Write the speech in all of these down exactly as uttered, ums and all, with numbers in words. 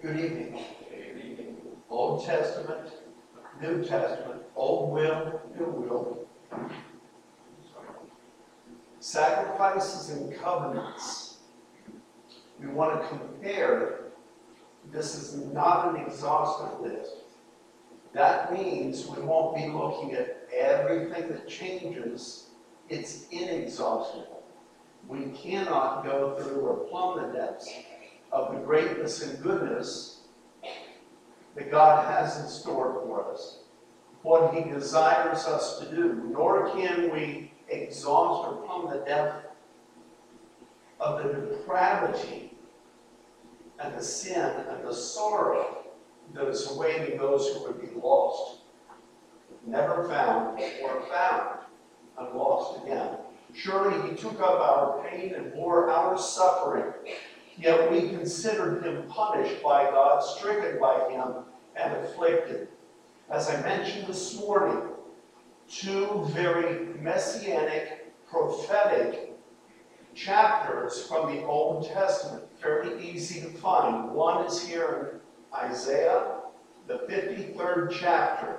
Good evening. Old Testament, New Testament, Old Will, New Will. Sacrifices and covenants. We want to compare. This is not an exhaustive list. That means we won't be looking at everything that changes. It's inexhaustible. We cannot go through or plumb the depths of the greatness and goodness that God has in store for us, what He desires us to do, nor can we exhaust or plumb the depth of the depravity and the sin and the sorrow that is awaiting those who would be lost, never found, or found and lost again. Surely He took up our pain and bore our suffering, yet we considered Him punished by God, stricken by Him, and afflicted. As I mentioned this morning, two very messianic, prophetic chapters from the Old Testament, fairly easy to find. One is here in Isaiah, the fifty-third chapter.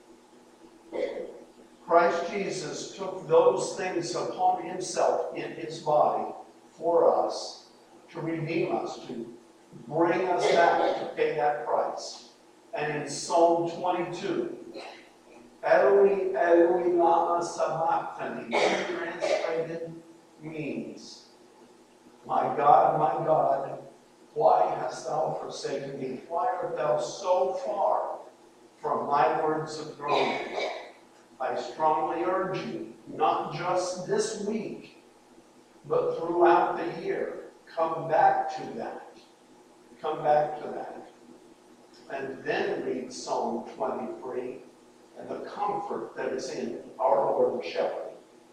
Christ Jesus took those things upon Himself in His body for us, to redeem us, to bring us back, to pay that price. And in Psalm twenty-two, Eloi, Eloi, lama sabachthani, translated means, my God, my God, why hast thou forsaken me? Why art thou so far from my words of groaning? I strongly urge you, not just this week, but throughout the year, come back to that. Come back to that. And then read Psalm twenty-three and the comfort that is in our Lord and Shepherd.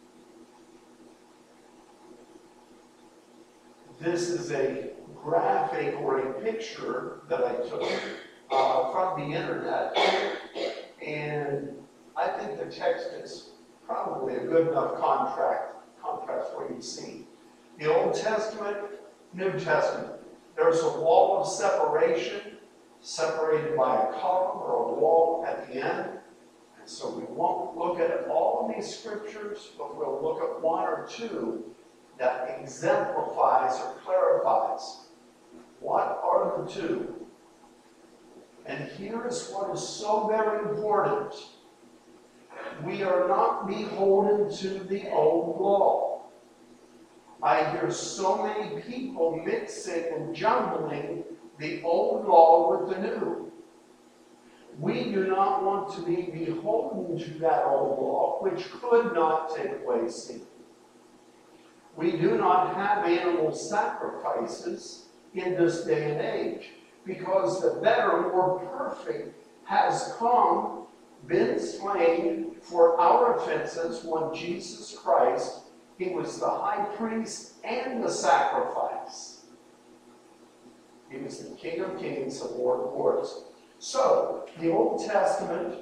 This is a graphic or a picture that I took uh, from the internet, and I think the text is probably a good enough contract, contrast for you to see. The Old Testament, New Testament. There's a wall of separation, separated by a column or a wall at the end. And so we won't look at all of these scriptures, but we'll look at one or two that exemplifies or clarifies. What are the two? And here is what is so very important. We are not beholden to the old law. I hear so many people mixing and jumbling the old law with the new. We do not want to be beholden to that old law, which could not take away sin. We do not have animal sacrifices in this day and age, because the better, more perfect has come, been slain for our offenses when Jesus Christ, He was the high priest and the sacrifice. He was the King of Kings and Lord of Lords. So, the Old Testament,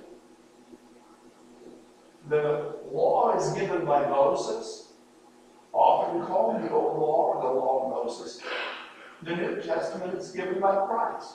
the law is given by Moses, often called the Old Law or the Law of Moses. The New Testament is given by Christ.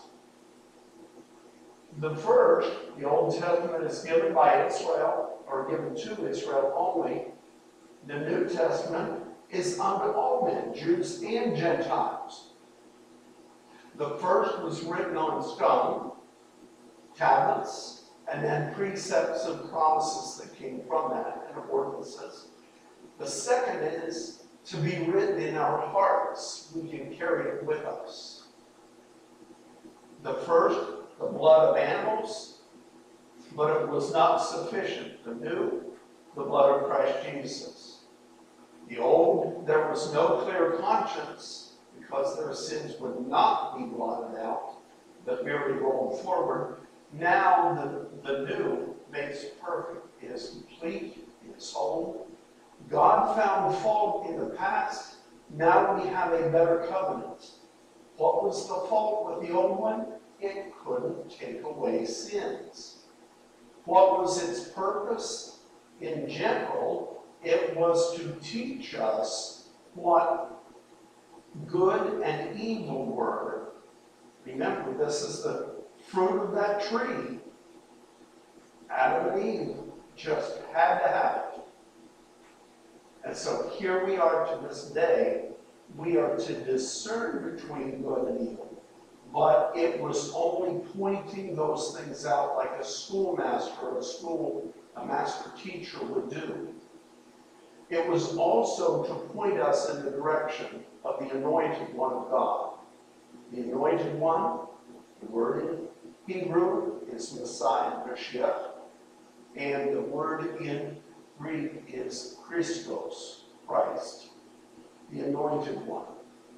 The first, the Old Testament, is given by Israel, or given to Israel only. The New Testament is unto all men, Jews and Gentiles. The first was written on stone, tablets, and then precepts and promises that came from that, and ordinances. The second is to be written in our hearts. We can carry it with us. The first, the blood of animals, but it was not sufficient. The new, the blood of Christ Jesus. The old, there was no clear conscience, because their sins would not be blotted out, but merely rolled forward. Now the, the new makes it perfect. It is complete. It is whole. God found fault in the past. Now we have a better covenant. What was the fault with the old one? It couldn't take away sins. What was its purpose? In general, it was to teach us what good and evil were, Remember, this is the fruit of that tree. Adam and Eve just had to have it. And so here we are to this day. We are to discern between good and evil. But it was only pointing those things out like a schoolmaster or a school, a master teacher would do. It was also to point us in the direction of the anointed one of God. The anointed one, the word in Hebrew is Messiah, Mashiach, and the word in Greek is Christos, Christ, the anointed one.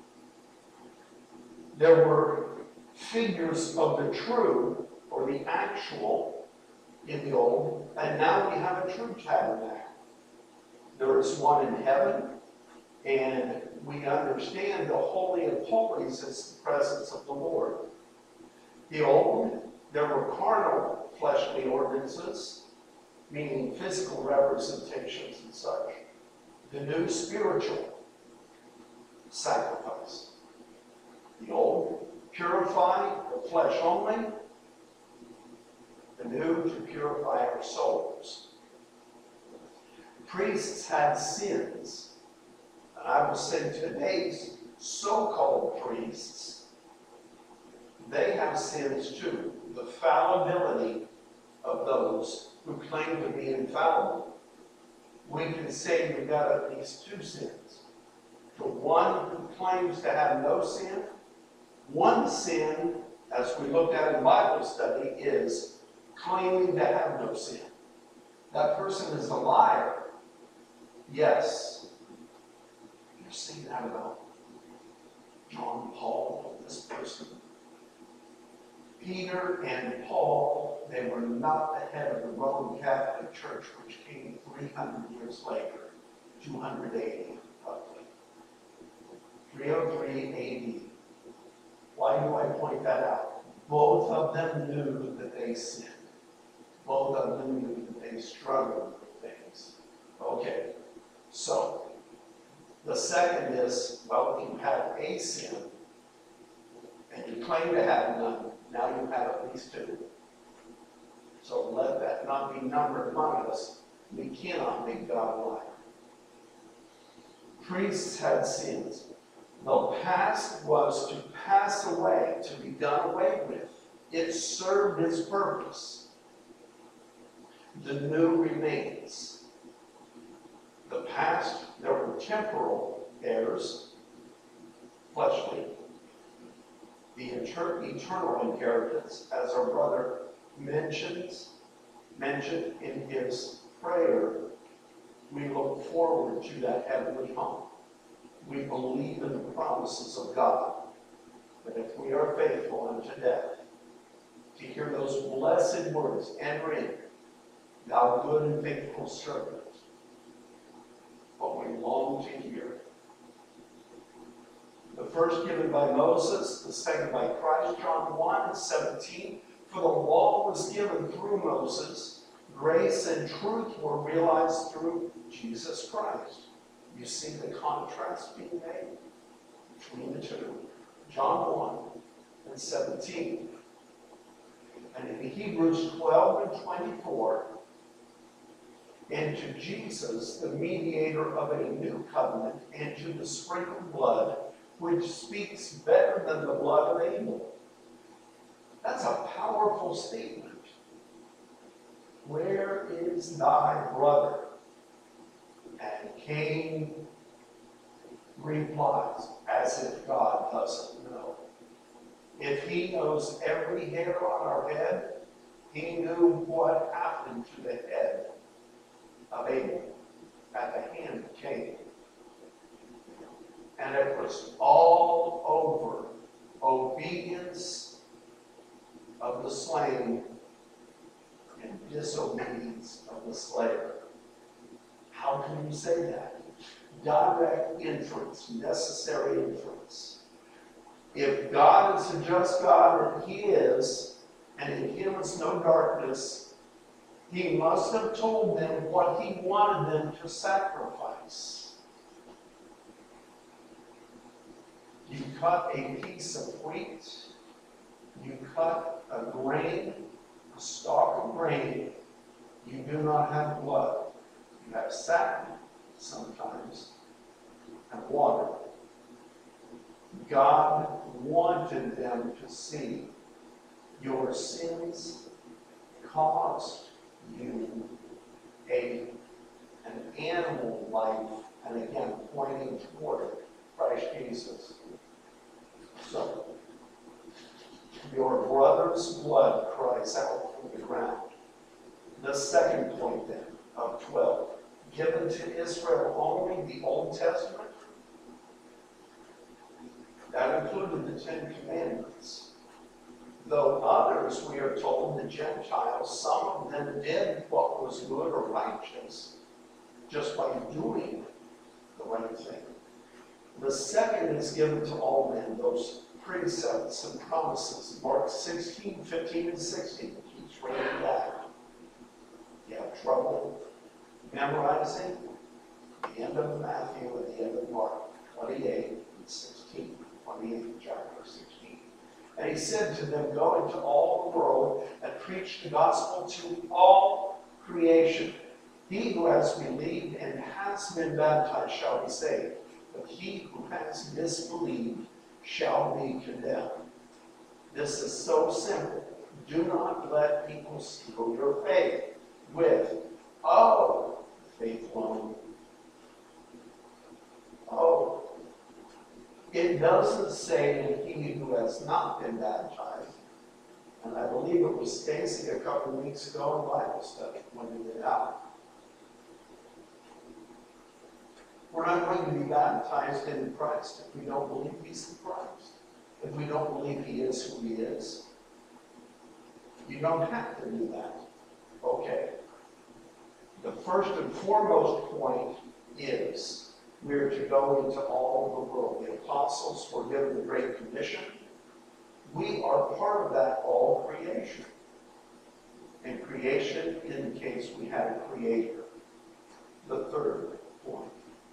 There were figures of the true, or the actual, in the old, and now we have a true tabernacle. There is one in heaven, and we understand the Holy of Holies is the presence of the Lord. The old, there were carnal fleshly ordinances, meaning physical representations and such. The new, spiritual sacrifice. The old, purify the flesh only. The new, to purify our souls. Priests had sins. And I will say today's so-called priests, they have sins too. The fallibility of those who claim to be infallible. We can say you've got at least two sins. The one who claims to have no sin, one sin, as we looked at in Bible study, is claiming to have no sin. That person is a liar. Yes. You're saying that about John Paul, this person. Peter and Paul, they were not the head of the Roman Catholic Church, which came three hundred years later, two hundred A D, roughly. three oh three A D. Why do I point that out? Both of them knew that they sinned. Both of them knew that they struggled with things. Okay, so the second is, well, if you have a sin, and you claim to have none, now you have at least two. So let that not be numbered among us. We cannot make God a liar. Priests had sins. The past was to pass away, to be done away with. It served its purpose. The new remains. The past, there were temporal heirs, fleshly. The eternal inheritance, as our brother mentions, mentioned in his prayer, we look forward to that heavenly home. We believe in the promises of God, that if we are faithful unto death, to hear those blessed words, enter in, thou good and faithful servant. But we long to hear. The first given by Moses, the second by Christ, John one, seventeen. For the law was given through Moses, grace and truth were realized through Jesus Christ. You see the contrast being made between the two. John one and seventeen. And in Hebrews twelve and twenty-four, and to Jesus, the mediator of a new covenant, and to the sprinkled blood, which speaks better than the blood of Abel. That's a powerful statement. Where is thy brother? And Cain replies, as if God doesn't know. If he knows every hair on our head, he knew what happened to the head of Abel at the hand of Cain. And it was all over obedience of the slain and disobedience of the slayer. How can you say that? Direct inference, necessary inference. If God is a just God, and he is, and in him is no darkness, he must have told them what he wanted them to sacrifice. You cut a piece of wheat You cut a grain, a stalk of grain, you do not have blood. You have sap sometimes and water. God wanted them to see your sins caused you a, an animal life, and again, pointing toward Christ Jesus. So, your brother's blood cries out from the ground. The second point then of twelve, given to Israel only the Old Testament, that included the Ten Commandments. Though others, we are told, the Gentiles, some of them did what was good or righteous just by doing the right thing. The second is given to all men, those precepts and promises. Mark sixteen, fifteen, and sixteen. Keeps reading that. You have trouble memorizing the end of Matthew and the end of Mark, twenty-eight and sixteen. twenty-eighth chapter, sixteen. And he said to them, go into all the world and preach the gospel to all creation. He who has believed and has been baptized shall be saved, but he who has disbelieved shall be condemned. This is so simple. Do not let people steal your faith with, oh, faith alone. Oh. It doesn't say that he who has not been baptized, and I believe it was Stacy a couple of weeks ago in Bible study pointed it out. We're not going to be baptized in Christ if we don't believe he's the Christ. If we don't believe he is who he is. You don't have to do that. Okay. The first and foremost point is we're to go into all the world. The apostles were given the Great Commission. We are part of that all creation. And creation indicates we have a creator. The third point.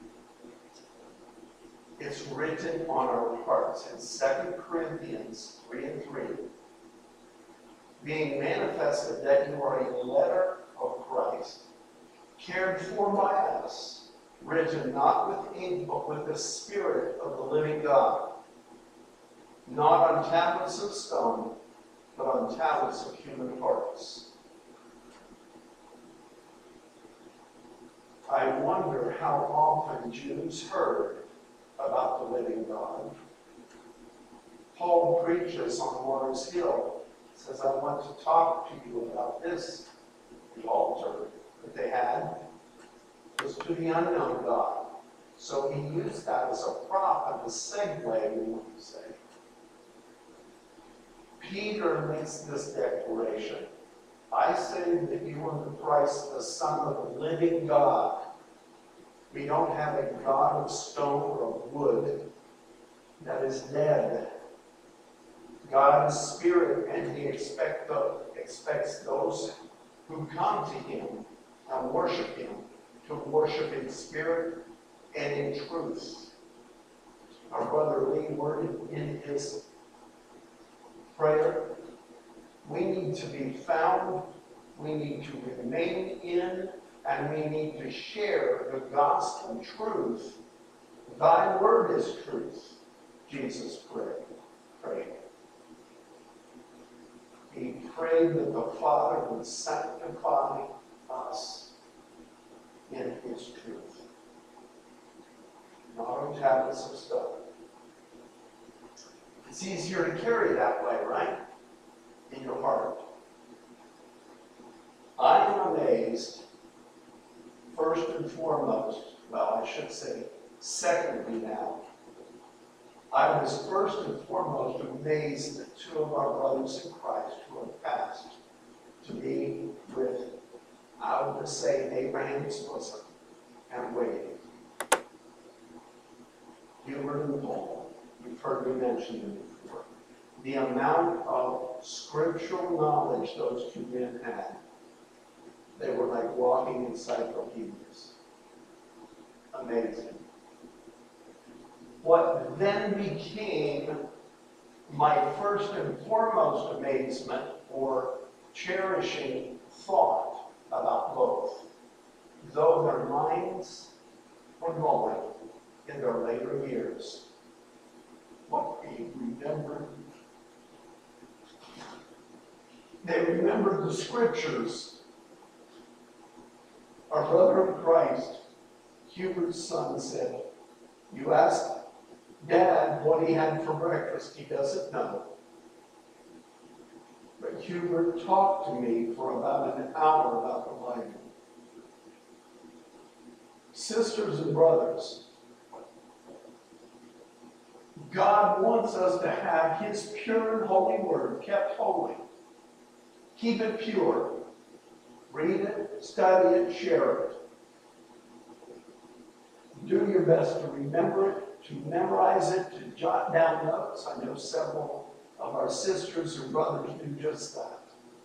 It's written on our hearts in Second Corinthians three and three. Being manifested that you are a letter of Christ, cared for by us, written not with ink, but with the Spirit of the living God, not on tablets of stone, but on tablets of human hearts. I wonder how often Jews heard about the living God. Paul preaches on Mars Hill, says, I want to talk to you about this. The altar that they had was to the unknown God. So he used that as a prop and a segue, we want to say. Peter makes this declaration. I say that you are the Christ, the Son of the living God. We don't have a God of stone or of wood that is dead. God is spirit, and he expect the, expects those who come to him and worship him to worship in spirit and in truth. Our brother Lee worded in his prayer, we need to be found, we need to remain in, and we need to share the gospel truth. Thy word is truth, Jesus prayed. prayed. He prayed that the Father would sanctify us in his truth. Not on tablets of stone. It's easier to carry that way, right? In your heart. I am amazed, first and foremost, well, I should say, secondly now, I was first and foremost amazed that two of our brothers in Christ who have passed to be with, I would say, Abraham's bosom and waiting. Hubert and Paul, you've heard me mention them before. The amount of scriptural knowledge those two men had, they were like walking encyclopedias. Amazing. What then became my first and foremost amazement or cherishing thought about both, though their minds were going in their later years, what they remembered. They remembered the scriptures. Our brother in Christ, Hubert's son, said, you asked Dad what he had for breakfast. He doesn't know. But Hubert talked to me for about an hour about the Bible. Sisters and brothers, God wants us to have His pure and holy word kept holy. Keep it pure. Read it, study it, share it. Do your best to remember it, to memorize it, to jot down notes. I know several of our sisters and brothers do just that.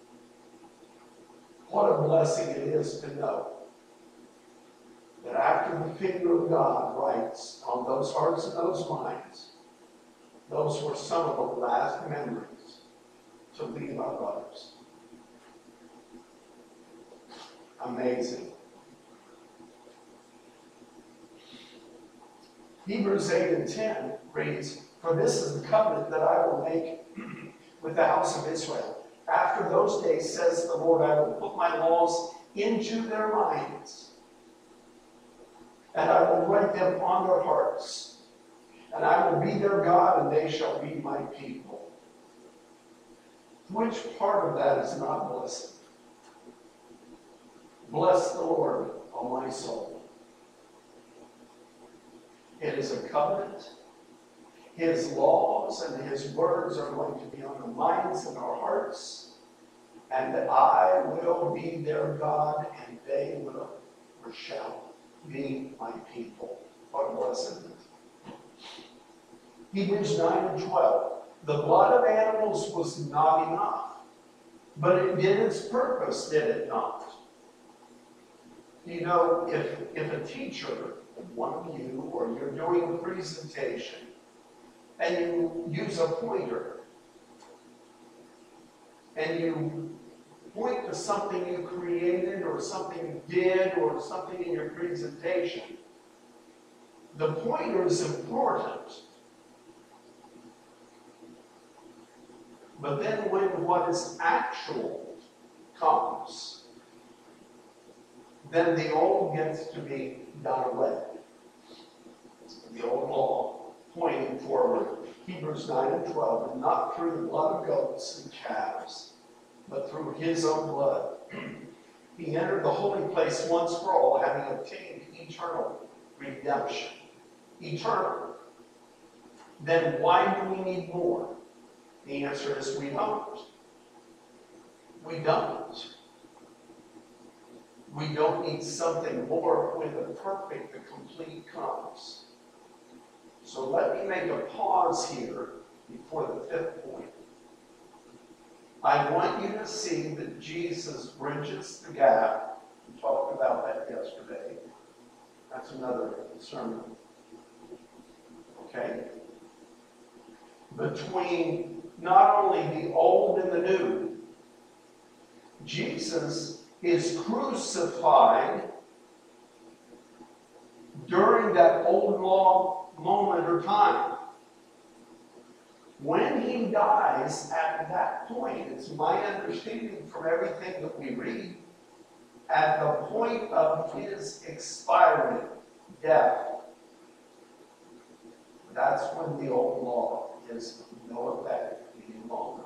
What a blessing it is to know that after the finger of God writes on those hearts and those minds, those were some of the last memories to leave our brothers. Amazing. Hebrews eight and ten reads, for this is the covenant that I will make with the house of Israel. After those days, says the Lord, I will put my laws into their minds, and I will write them on their hearts, and I will be their God, and they shall be my people. Which part of that is not blessed? Bless the Lord, O my soul. It is a covenant. His laws and His words are going to be on the minds and our hearts. And I will be their God, and they will or shall be my people. What a blessing. Hebrews nine and twelve. The blood of animals was not enough, but it did its purpose, did it not? You know, if, if a teacher, one of you, or you're doing a presentation, and you use a pointer, and you point to something you created, or something you did, or something in your presentation, the pointer is important. But then when what is actual comes, then the old gets to be done away. The old law pointing forward. Hebrews nine and twelve, and not through the blood of goats and calves, but through His own blood. He entered the holy place once for all, having obtained eternal redemption. Eternal. Then why do we need more? The answer is we don't. We don't. We don't need something more when the perfect, the complete comes. So let me make a pause here before the fifth point. I want you to see that Jesus bridges the gap. We talked about that yesterday. That's another sermon. Okay? Between not only the old and the new, Jesus is crucified during that old law moment or time. When He dies at that point, it's my understanding from everything that we read, at the point of His expiring death, that's when the old law is no effect any longer.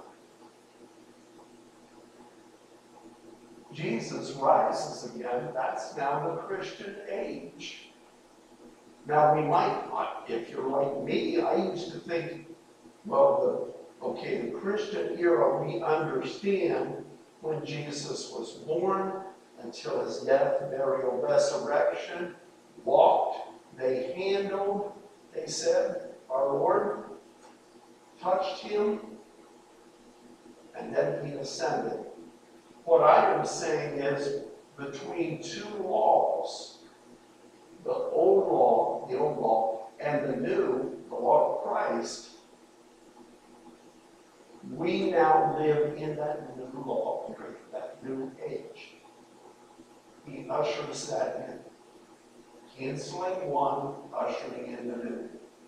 Jesus rises again. That's now the Christian age. Now we might not, if you're like me, I used to think, well, the, okay, the Christian era, we understand when Jesus was born until His death, burial, resurrection, walked, they handled, they said, our Lord, touched Him, and then He ascended. What I am saying is, between two laws, the old law, the old law, and the new, the law of Christ, now live in that new law, that new age. He ushers that in. Canceling one, ushering in the new.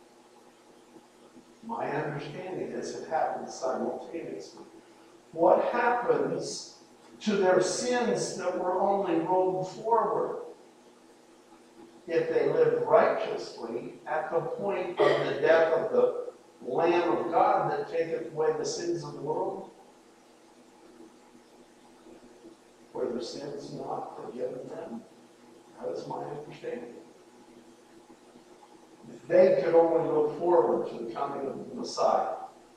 My understanding is it happens simultaneously. What happens to their sins that were only rolled forward? If they lived righteously at the point of the death of the Lamb of God that taketh away the sins of the world, were their sins not forgiven them? That is my understanding. They could only look forward to the coming of the Messiah.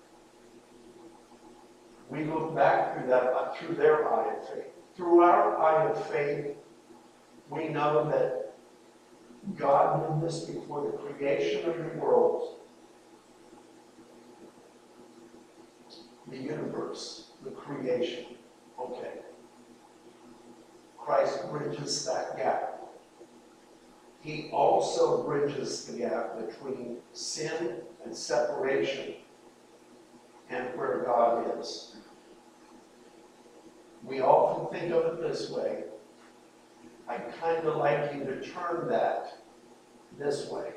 We look back through that uh, through their eye of faith. Through our eye of faith, we know that God knew this before the creation of the world, the universe, the creation. Okay. Christ bridges that gap. He also bridges the gap between sin and separation and where God is. We often think of it this way. I'd kind of like you to turn that this way.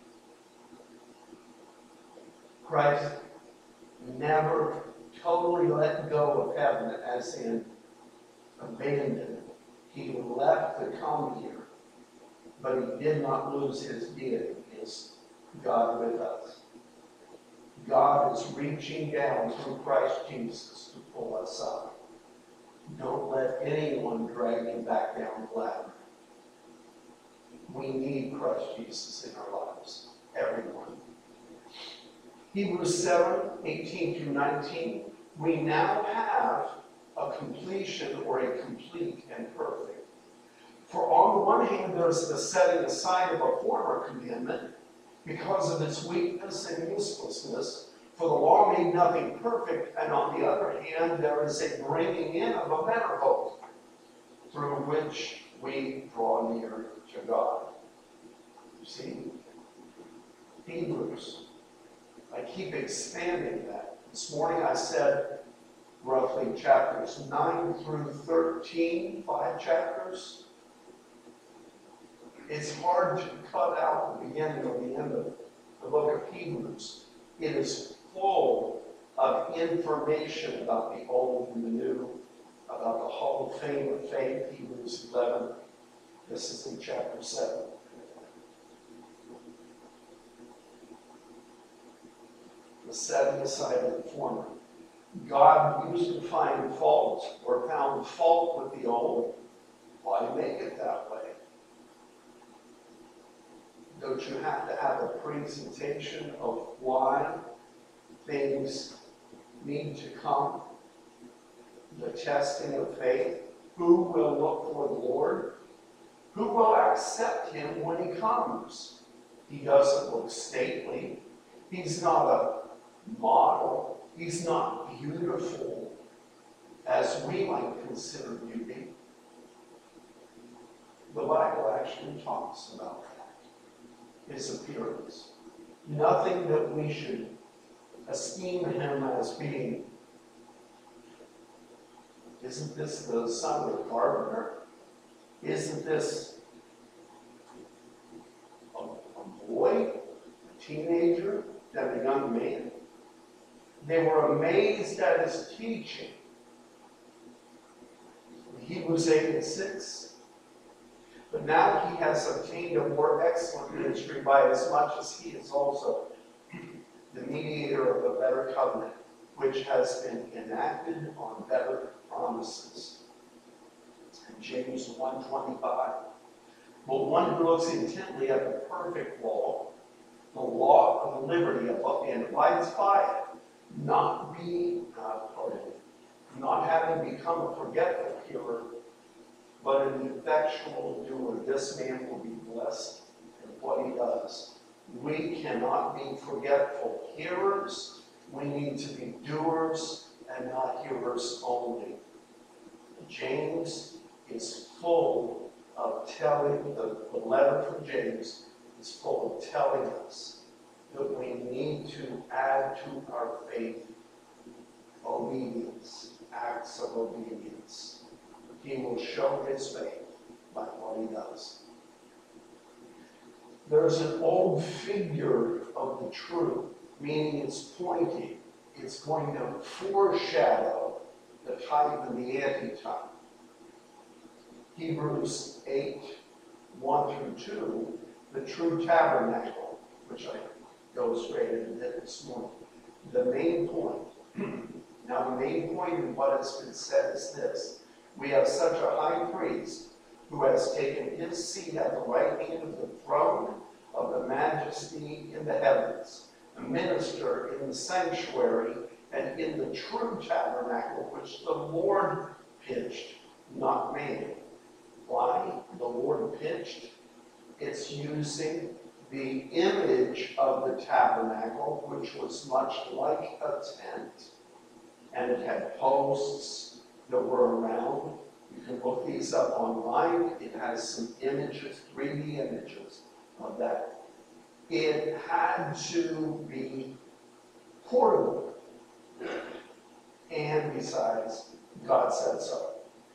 Christ never totally let go of heaven, as in abandoned. He left to come here, but he did not lose his deity, his God with us. God is reaching down through Christ Jesus to pull us up. Don't let anyone drag you back down the ladder. We need Christ Jesus in our lives, everyone. Hebrews seven, eighteen through nineteen. We now have a completion or a complete and perfect. For on the one hand, there's the setting aside of a former commandment because of its weakness and uselessness. For the law made nothing perfect, and on the other hand, there is a bringing in of a better hope, through which we draw near to God. You see, Hebrews, I keep expanding that. This morning I said roughly chapters nine through thirteen, five chapters. It's hard to cut out the beginning or the end of the book of Hebrews. It is full of information about the old and the new, about the Hall of Fame of faith, Hebrews eleven. This is in chapter seven. The setting aside of the former. God used to find fault or found fault with the old. Why make it that way? Don't you have to have a presentation of why things need to come? The testing of faith. Who will look for the Lord? Who will accept him when he comes? He doesn't look stately. He's not a model. He's not beautiful as we might consider beauty. The Bible actually talks about that, his appearance. Nothing that we should esteem him as being. Isn't this the son of the carpenter? Isn't this a, a boy, a teenager, then a young man? They were amazed at his teaching. Hebrews eight and six. But now he has obtained a more excellent ministry by as much as he is also the mediator of a better covenant, which has been enacted on better promises. James one twenty-five. But one who looks intently at the perfect law, the law of liberty, and abides by it, not being, uh, pardon, not having become a forgetful hearer, but an effectual doer, this man will be blessed in what he does. We cannot be forgetful hearers. We need to be doers and not hearers only. James is full of telling, the, the letter from James is full of telling us that we need to add to our faith obedience, acts of obedience. He will show his faith by what he does. There's an old figure of the truth, meaning it's pointing. It's going to foreshadow the type and the antitype. Hebrews eight, one through two, the true tabernacle, which I illustrated this morning. The main point. Now, the main point in what has been said is this. We have such a high priest who has taken his seat at the right hand of the throne of the majesty in the heavens, a minister in the sanctuary and in the true tabernacle which the Lord pitched, not man. Why? The Lord pitched. It's using the image of the tabernacle, which was much like a tent, and it had posts that were around. You can look these up online. It has some images, three D images of that. It had to be portable. And besides, God said so.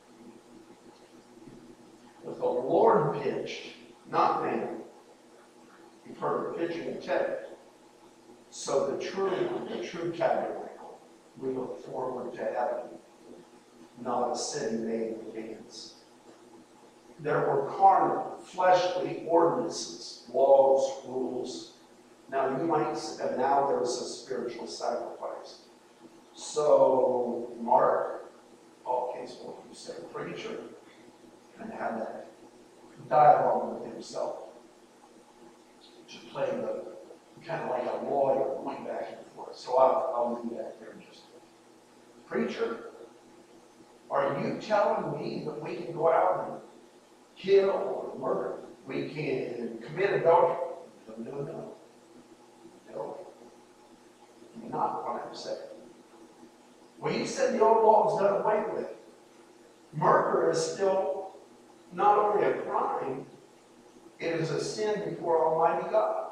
But the Lord pitched, not man. You've heard of pitching a tent. So the true, the true tabernacle, we look forward to heaven, not a city made with hands. There were carnal, fleshly ordinances, laws, rules. Now you might say, and now there's a spiritual sacrifice. So Mark, Paul Casewell, who said preacher, and had that dialogue with himself to play the kind of like a lawyer going back and forth. So I'll, I'll do that there in just a minute. Preacher, are you telling me that we can go out and kill or murder? We can commit adultery? No, no, no. No. Not what I'm saying. Well, you said the old law is done away with. Murder is still not only a crime, it is a sin before Almighty God.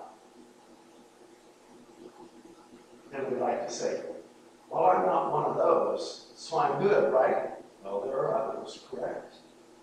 Then we like to say, well, I'm not one of those, so I'm good, right? Well, there are others, correct?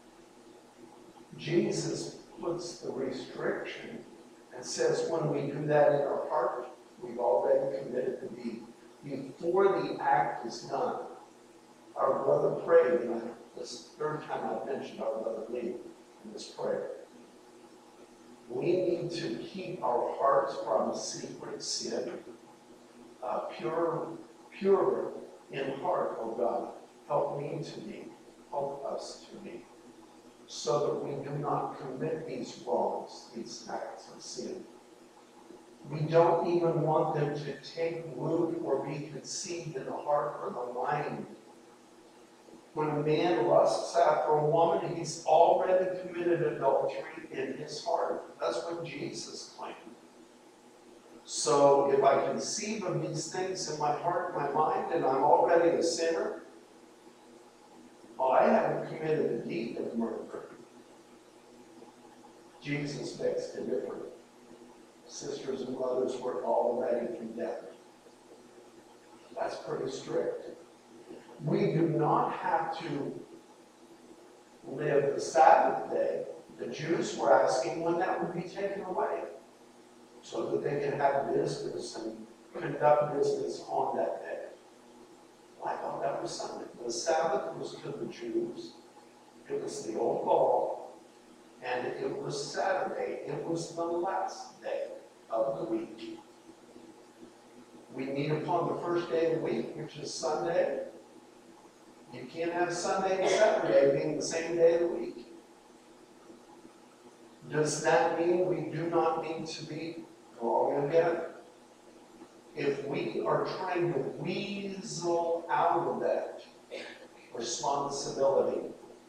Jesus puts the restriction and says when we do that in our heart, we've already committed the deed. Before the act is done, our brother prayed, and this is the third time I've mentioned our brother Lee in this prayer. We need to keep our hearts from secret sin, uh, pure, pure in heart, oh God. Help me to be, help us to be, so that we do not commit these wrongs, these acts of sin. We don't even want them to take root or be conceived in the heart or the mind. When a man lusts after a woman, he's already committed adultery in his heart. That's what Jesus claimed. So if I conceive of these things in my heart and my mind, and I'm already a sinner, well, I haven't committed a deed of murder. Jesus begs to differ. Sisters and brothers were already condemned. That's pretty strict. We do not have to live the Sabbath day. The Jews were asking when that would be taken away so that they could have business and conduct business on that day. I thought that was Sunday. The Sabbath was to the Jews. It was the old law. And it was Saturday. It was the last day of the week. We meet upon the first day of the week, which is Sunday. You can't have Sunday and Saturday being the same day of the week. Does that mean we do not need to be wrong again? If we are trying to weasel out of that responsibility,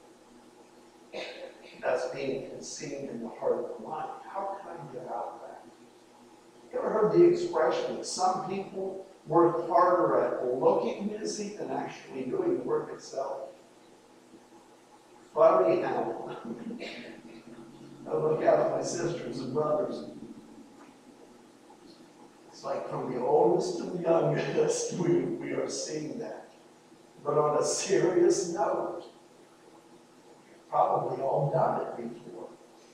that's being conceived in the heart of the mind, how can I get out of that? You ever heard the expression that some people work harder at looking busy than actually doing the work itself? Funny how I look out at my sisters and brothers. It's like from the oldest to the youngest, we, we are seeing that. But on a serious note, probably all done it before.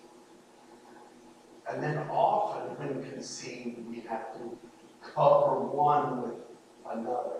And then often when conceived, we have to cover one with another.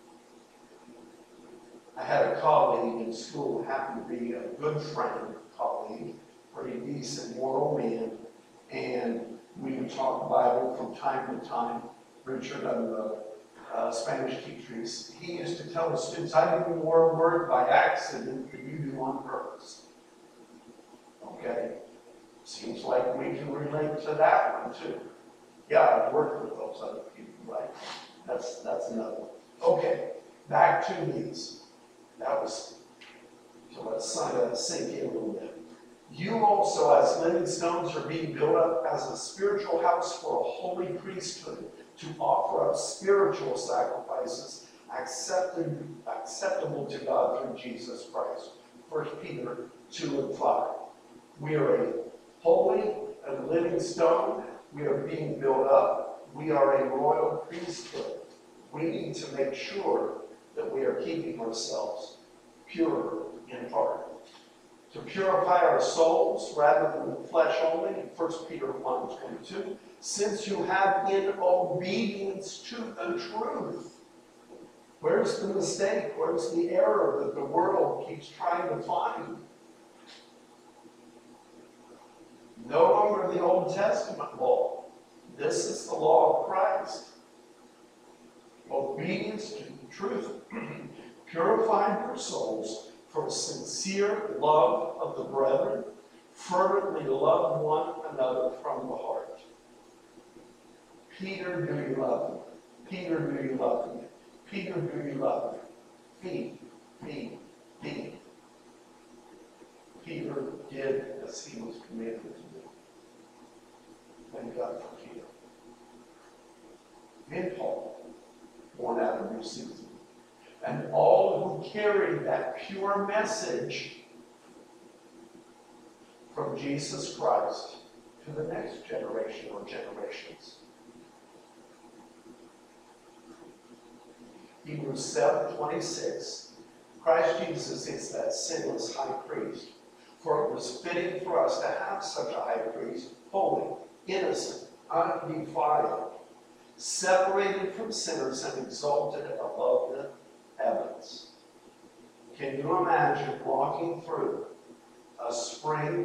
I had a colleague in school, happened to be a good friend, colleague, pretty decent, moral man, and we would talk Bible from time to time. Richard, I'm the uh, Spanish teacher, he used to tell the students, I do more work by accident than you do on purpose. Okay? Seems like we can relate to that one too. Yeah, I've worked with those other people, right? That's, that's another one. Okay, back to these. That was, so let's uh, sink in a little bit. You also, as living stones, are being built up as a spiritual house for a holy priesthood to offer up spiritual sacrifices accepted, acceptable to God through Jesus Christ. First Peter two and five. We are a holy and living stone. We are being built up. We are a royal priesthood. We need to make sure that we are keeping ourselves pure in heart. To purify our souls rather than the flesh only, in First Peter one twenty-two, since you have in obedience to the truth. Where's the mistake? Where's the error that the world keeps trying to find? No longer the Old Testament law. This is the law of Christ. Obedience to the truth. Purifying your souls for sincere love of the brethren, fervently love one another from the heart. Peter, do you love me? Peter, do you love me? Peter, do you love me? Feed, feed, feed. Peter did as he was commanded to do. Thank God for Peter. And Paul, born out of your season. And all who carry that pure message from Jesus Christ to the next generation or generations. Hebrews seven twenty-six, Christ Jesus is that sinless high priest. For it was fitting for us to have such a high priest, holy, innocent, undefiled, separated from sinners and exalted above the heavens. Can you imagine walking through a spring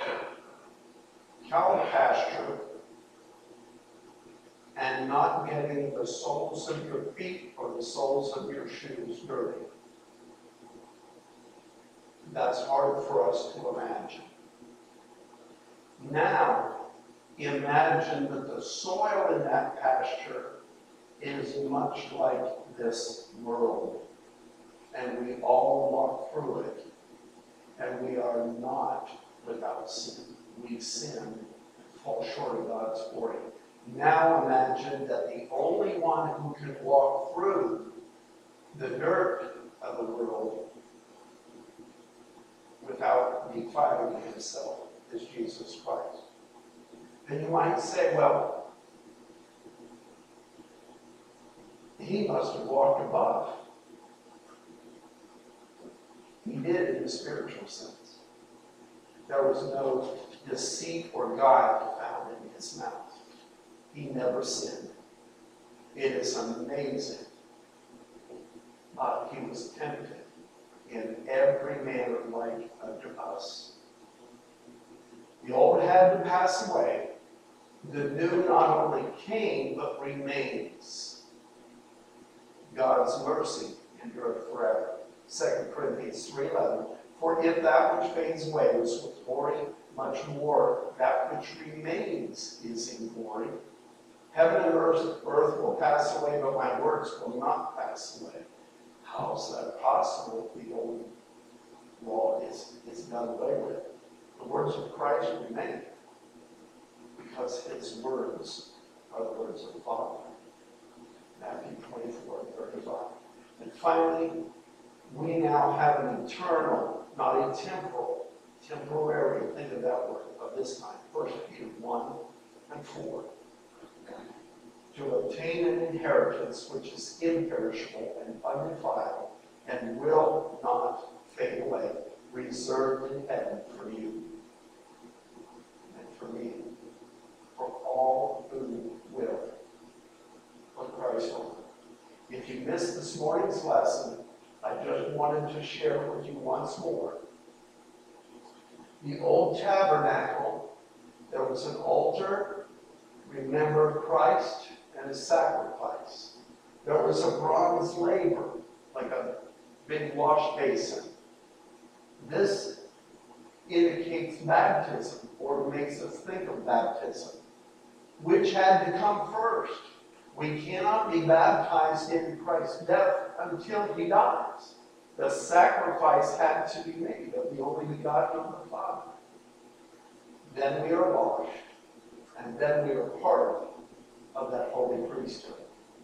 cow pasture and not getting the soles of your feet or the soles of your shoes dirty? That's hard for us to imagine. Now, imagine that the soil in that pasture is much like this world. And we all walk through it. And we are not without sin. We sin and fall short of God's glory. Now imagine that the only one who can walk through the dirt of the world without defiling himself is Jesus Christ. And you might say, well, he must have walked above. He did in the spiritual sense. There was no deceit or guile found in his mouth. He never sinned. It is amazing. But he was tempted in every manner like unto us. The old had to pass away. The new not only came, but remains. God's mercy endureth forever. Second Corinthians three eleven. For if that which fades away was with glory, much more that which remains is in glory. Heaven and earth, earth will pass away, but my words will not pass away. How is that possible if the old law is, is done away with? The words of Christ remain, because his words are the words of the Father. Matthew twenty-four and thirty-five. And finally, we now have an eternal, not a temporal, temporary, think of that word, of this time. First Peter one and four. To obtain an inheritance which is imperishable and undefiled, and will not fade away, reserved in heaven for you and for me, for all who will put Christ on. If you missed this morning's lesson, I just wanted to share with you once more. The old tabernacle, there was an altar, remember Christ and his sacrifice. There was a bronze laver, like a big wash basin. This indicates baptism, or makes us think of baptism, which had to come first. We cannot be baptized in Christ's death until he dies. The sacrifice had to be made of the only begotten of the Father. Then we are washed, and then we are part of that holy priesthood.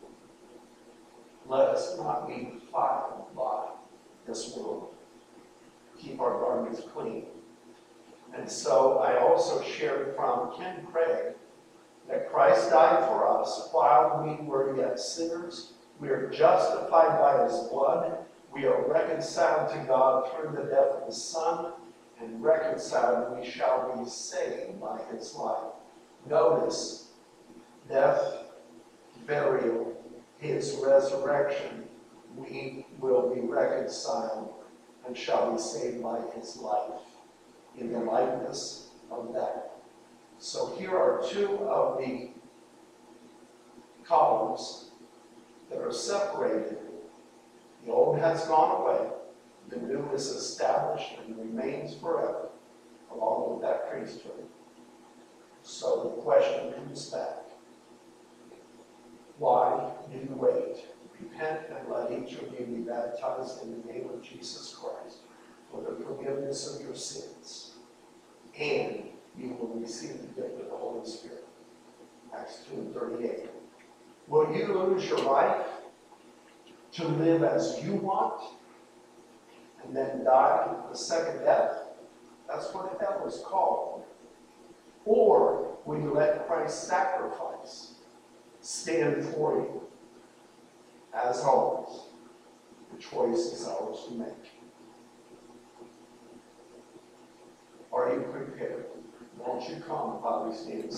Let us not be defiled by this world. Keep our garments clean. And so I also shared from Ken Craig that Christ died for us while we were yet sinners. We are justified by his blood. We are reconciled to God through the death of his Son, and reconciled we shall be saved by his life. Notice, death, burial, his resurrection, we will be reconciled and shall be saved by his life in the likeness of that. So here are two of the columns that are separated. The old has gone away. The new is established and remains forever, along with that priesthood. So the question comes back. Why do you wait? Repent and let each of you be baptized in the name of Jesus Christ for the forgiveness of your sins, and you will receive the gift of the Holy Spirit. Acts two and thirty-eight. Will you lose your life to live as you want and then die the second death? That's what hell is called. Or will you let Christ's sacrifice stand for you? As always, the choice is ours to make. Are you prepared? Won't you come while we stand?